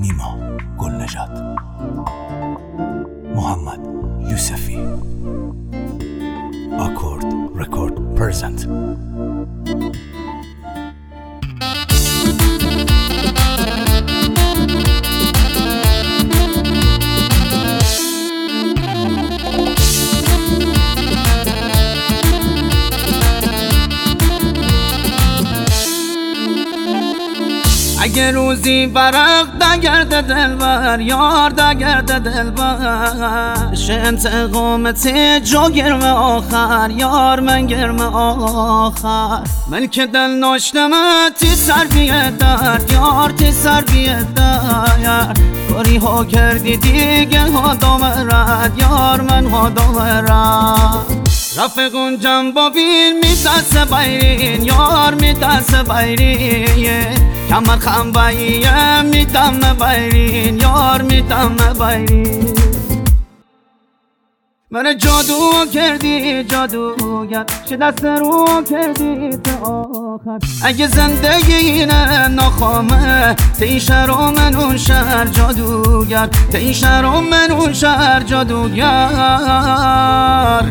نیما گلنژاد، محمد یوسفی، آکورد رکورد پرزنت. اگه روزی برق دگرده دلبر، یار دگرده دلبر، شه انتقامتی جو گرم آخر، یار من گرم آخر. من که دل ناشتمه تی سر بیه درد، یار تی سر بیه درد. کاری ها کردی دیگه ها دامرد، یار من ها دامرد. رفقون جنبا بین میترس بیرین، یار میترس بیرین. کمر خم باییه میدم بیرین، یار میدم بیرین. من جادو کردی جادوگر، چه دست رو کردی تا آخر. اگه زندگی اینه ناخامه، تی شهر و من اون شهر جادوگر، تی شهر و من اون شهر جادوگر.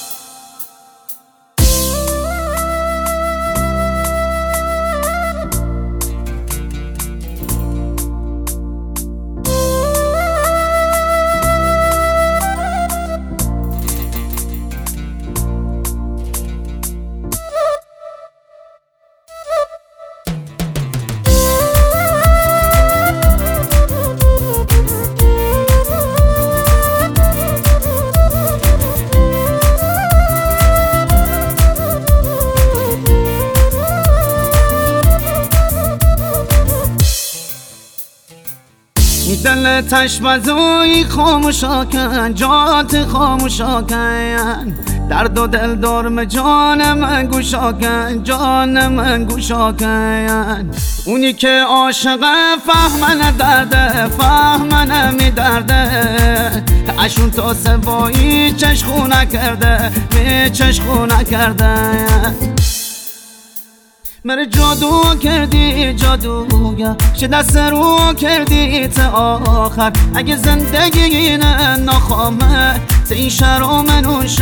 دل تشبزوی خاموشا کن، جات خاموشا کن. درد و دل دارم جان من گوشا کن، جان من گوشا کن. اونی که عاشقه فهمنه درده، فهمنه می درده. اشون تا سوایی چشخو نکرده، می چشخو نکرده. من جادو کردی جادوگر، چه دست رو کردی تا آخر. اگه زندگی نه ناخامه، تی شهر و من اون